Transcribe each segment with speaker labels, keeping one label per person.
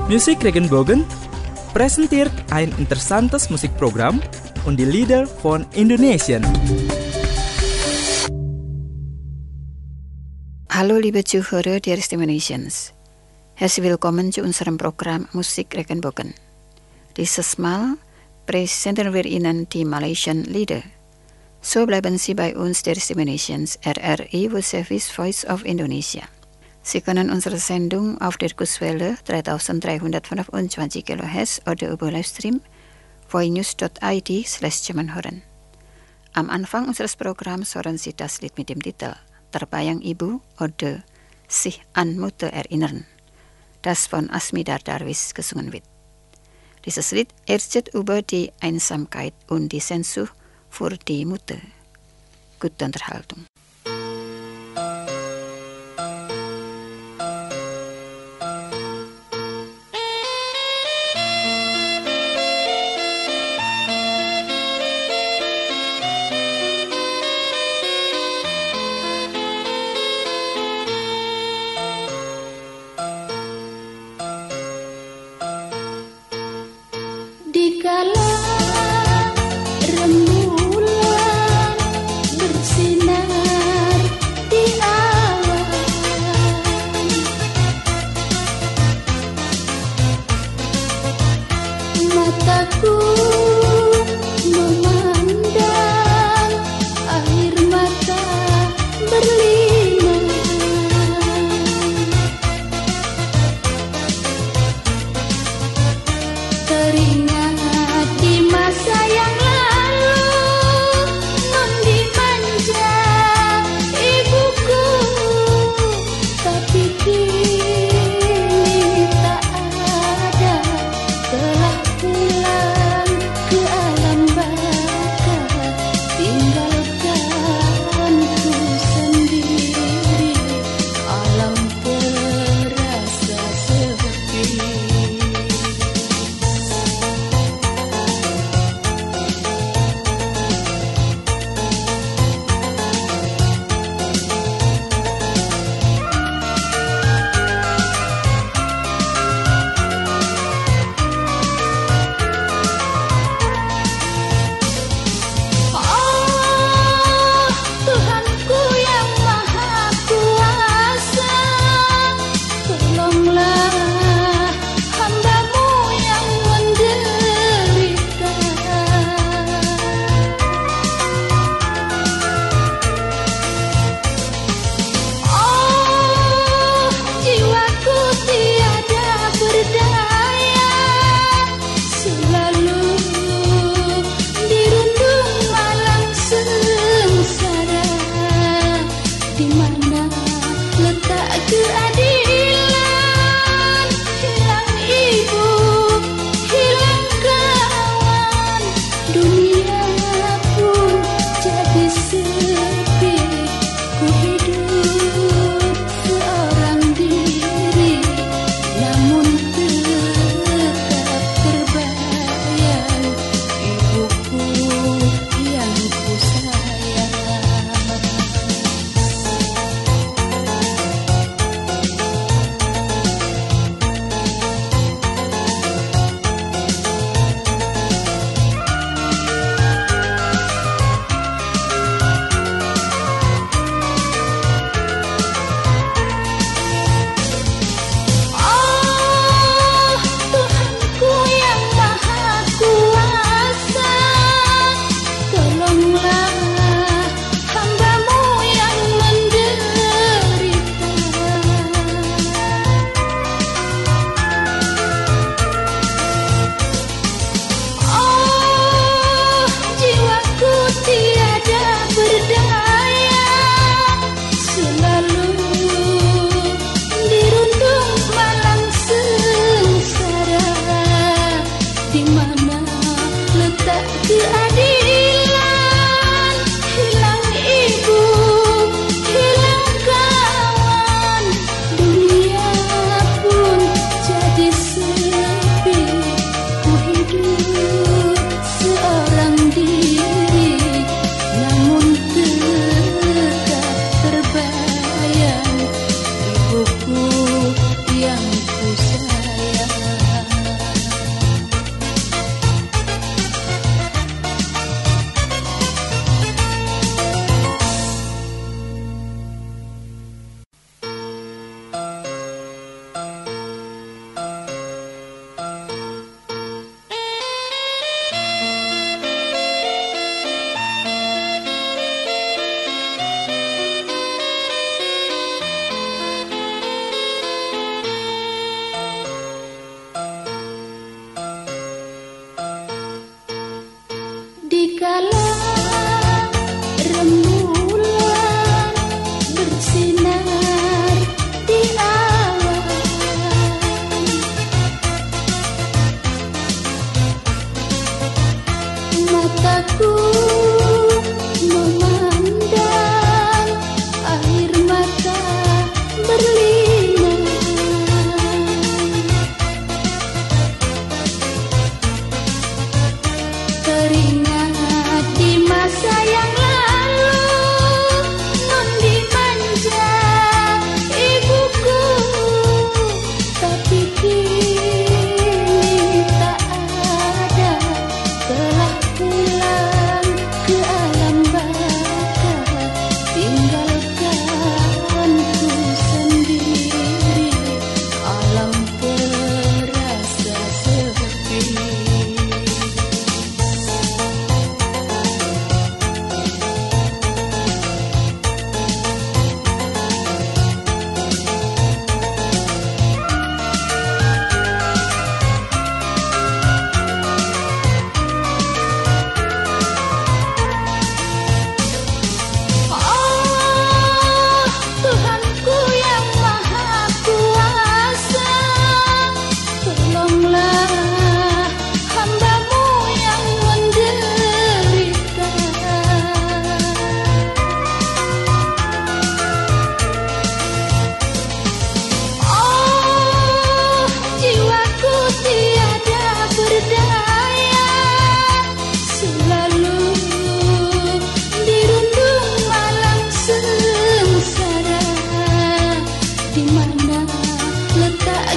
Speaker 1: Musik Regenbogen präsentiert ein interessantes Musikprogramm und die Lieder von Indonesien.
Speaker 2: Hallo liebe Zuhörer der Indonesians. Herzlich willkommen zu unserem Programm Musik Regenbogen. Dieses Mal präsentieren wir Ihnen die Malaysian Lieder. So bleiben Sie bei uns der Indonesians RRI World Service Voice of Indonesia. Sie können unsere Sendung auf der Kurswelle 3325 kHz oder über Livestream voinews.id/Jerman hören. Am Anfang unseres Programms hören Sie das Lied mit dem Titel Terbayang Ibu oder Sich an Mutter erinnern, das von Asmita Darwish gesungen wird. Dieses Lied erzählt über die Einsamkeit und die Sehnsucht für die Mutter. Gute Unterhaltung.
Speaker 3: Dikala rembulan bersinar mana letak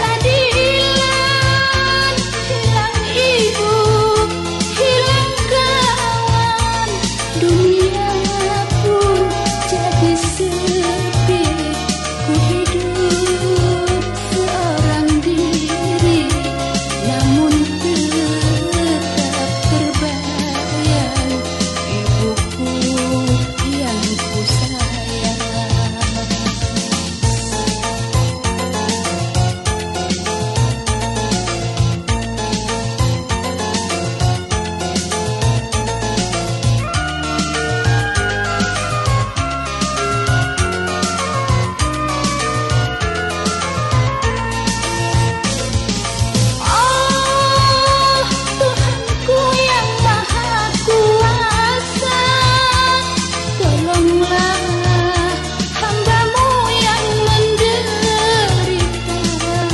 Speaker 3: keadilan? Hilang ibu, hilang kawan, dunia pun jadi sepi. Ku hidup seorang diri, namun tetap terbayang ibuku yang ku sayang. Oh, Tuhanku yang Maha Kuasa, tolonglah hamba-Mu yang menderita.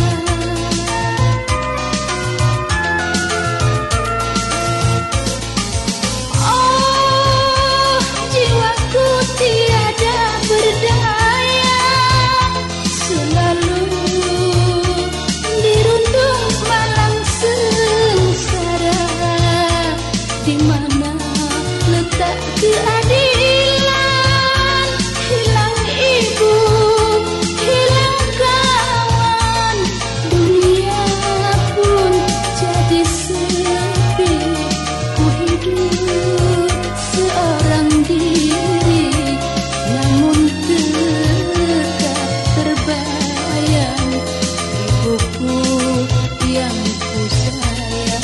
Speaker 3: Oh, jiwaku tiada berdaya, selalu dirundung malang sengsara. Di mana letak keadilan? Hilang ibu, hilang kawan, dunia pun jadi sepi. Ku hidup seorang diri, namun tetap terbayang ibuku yang ku sayang.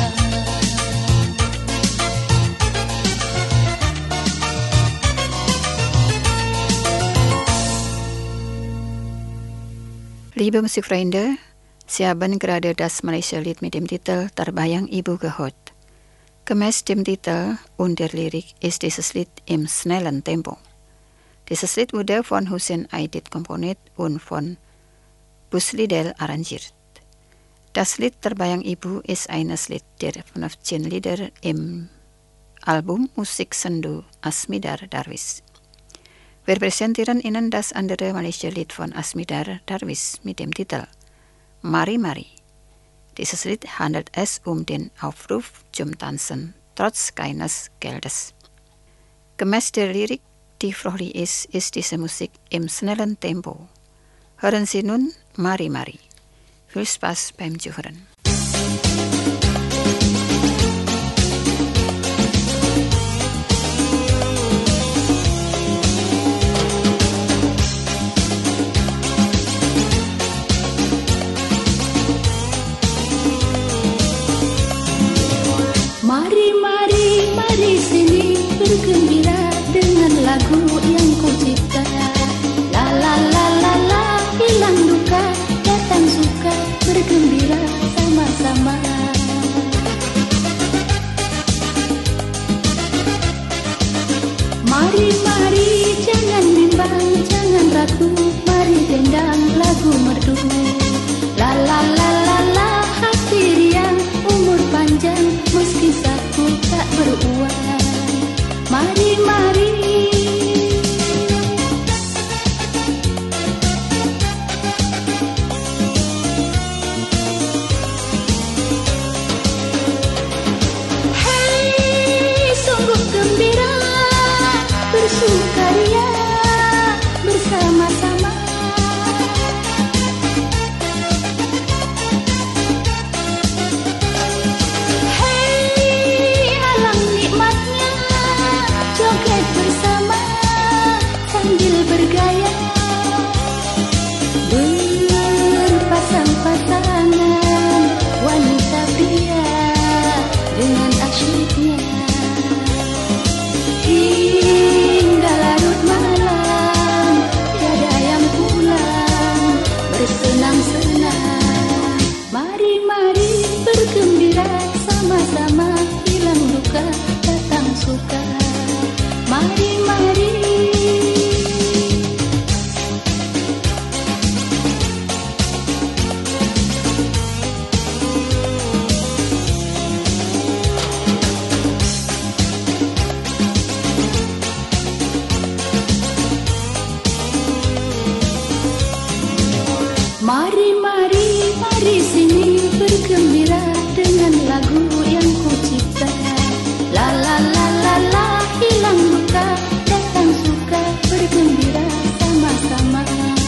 Speaker 2: Liebe Musikvrienden, Sie haben gerade das Malaysia Lied mit dem Titel Terbayang Ibu gehört. Gemäß dem Titel und der Lyrik ist dieses Lied im schnellen Tempo. Dieses Lied wurde von Hussein Aidit komponiert und von Bus Lidel arrangiert. Das Lied Terbayang Ibu ist eines Lied der 15 Lieder im Album Musik Sendu Asmidar Darwis. Wir präsentieren Ihnen das andere Malaysia-Lied von Asmidar Darwis mit dem Titel Mari Mari. Dieses Lied handelt es um den Aufruf zum Tanzen trotz keines Geldes. Gemäß der Lyrik, die fröhlich ist diese Musik im schnellen Tempo. Hören Sie nun Mari Mari. Viel Spaß beim Zuhören.
Speaker 3: Mari, mari, mari sini bergembira dengan lagu yang ku cipta. La la la la la, hilang duka, datang suka, bergembira sama-sama. Mari, mari, jangan bimbang, jangan ragu, mari dendang lagu merdu. La la la la la, hati riang, umur panjang, meski saku tak beruang. Mari, mari. Hei, sungguh gembira, bersukaria bersama-sama. Hei, alam nikmatnya, joget bersama sambil bergaya. Berpasang-pasangan wanita pria dengan asyiknya. Hingga larut malam, tiada yang pulang bersenang-senang. Mari, mari bergembira sama-sama, hilang duka, datang suka. Mari, mari. Mari, mari, mari sini bergembira dengan lagu yang ku cipta. La la la la la, hilang luka, datang suka, bergembira sama-sama.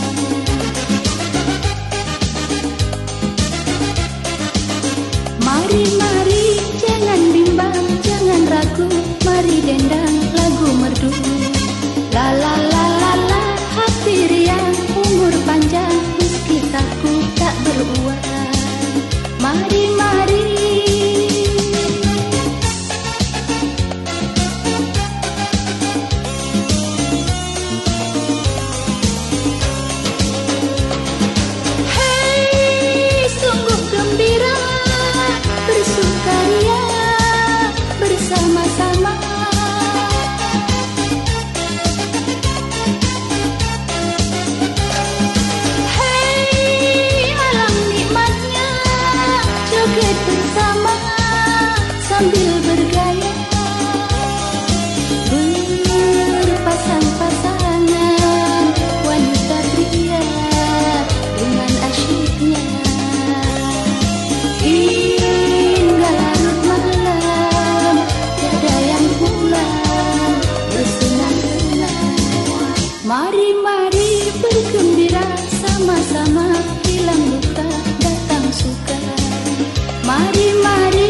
Speaker 3: Mari, mari, jangan bimbang, jangan ragu, mari dendang lagu merdu. La la la la la, hati riang, umur panjang, meski takut tak beruang. Mari, mari. Hei, sungguh gembira, bersukaria bersama-sama. Hei, alam nikmatnya, joget bersama sambil bergaya. Berpasang-pasangan wanita pria dengan asyiknya. Hingga larut malam, tiada yang pulang bersenang-senang. Mari, mari bergembira sama-sama, hilang luka, datang suka. Mari, mari.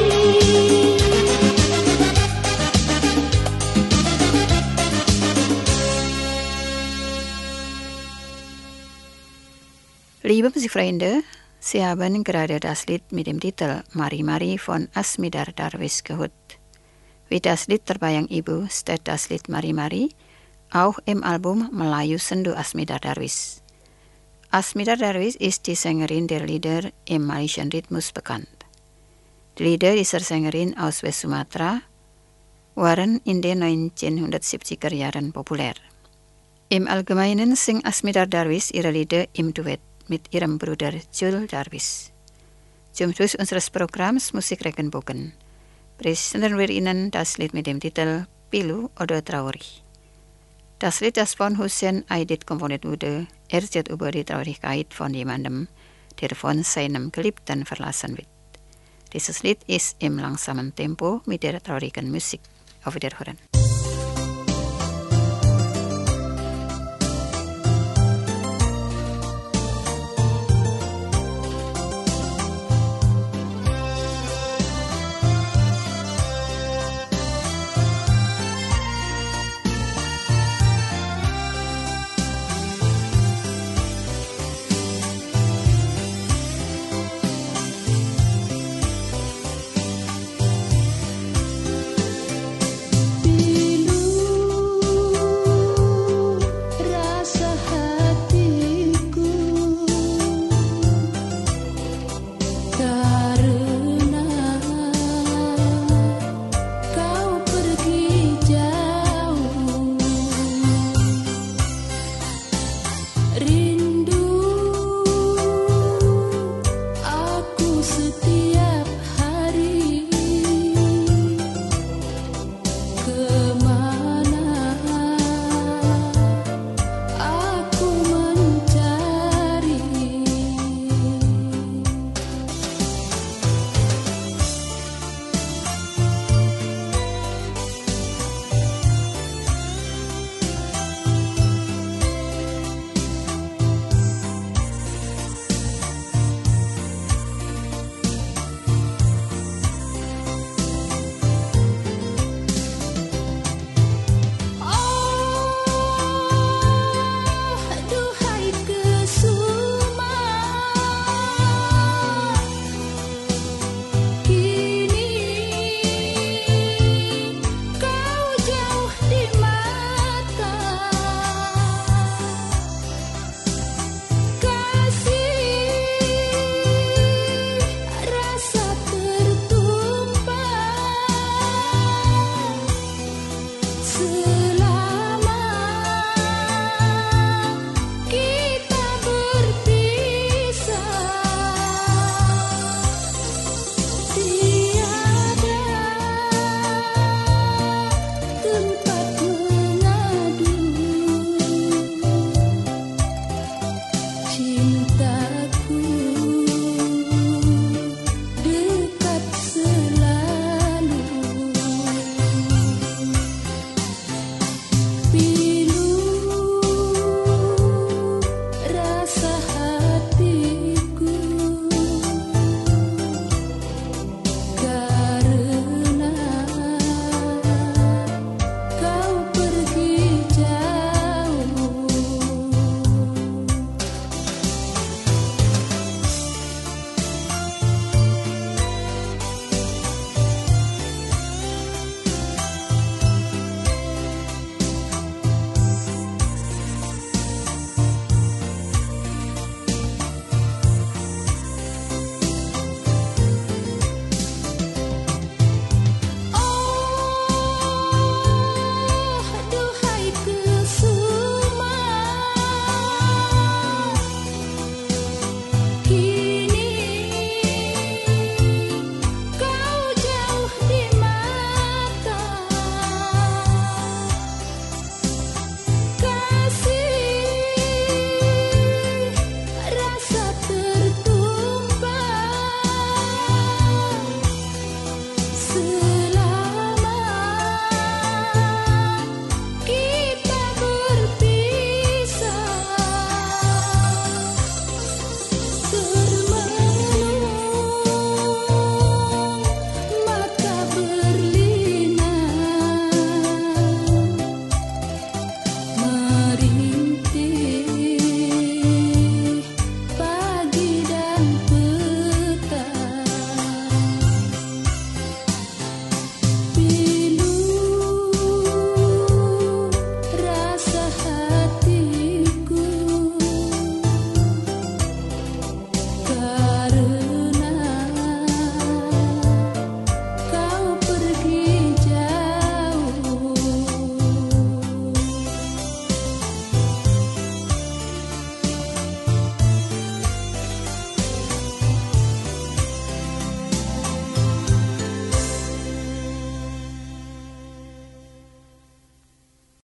Speaker 2: Liebe Musikfreunde, Sie haben gerade das Lied mit dem Titel Mari Mari von Asmidar Darwish gehört. Wie das Lied terbayang Ibu steht das Lied Mari Mari auch im Album Melayu Sendu Asmidar Darwish. Asmidar Darwish ist die Sängerin der Lieder im Malaysian Rhythmus bekannt. Die Lieder dieser Sängerin aus West Sumatra waren in den 1970er Jahren populär. Im Allgemeinen singt Asmidar Darwish ihre Lieder im Duett mit ihrem Bruder Jul Darwish. Zum Schluss unseres Programms Musik Regenbogen präsentieren wir Ihnen das Lied mit dem Titel Pilu oder Traurig. Das Lied, das von Hussein Aidit komponiert wurde, erzählt über die Traurigkeit von jemandem, der von seinem Geliebten verlassen wird. Dieses Lied ist im langsamen Tempo mit der traurigen Musik. Auf Wiederhören.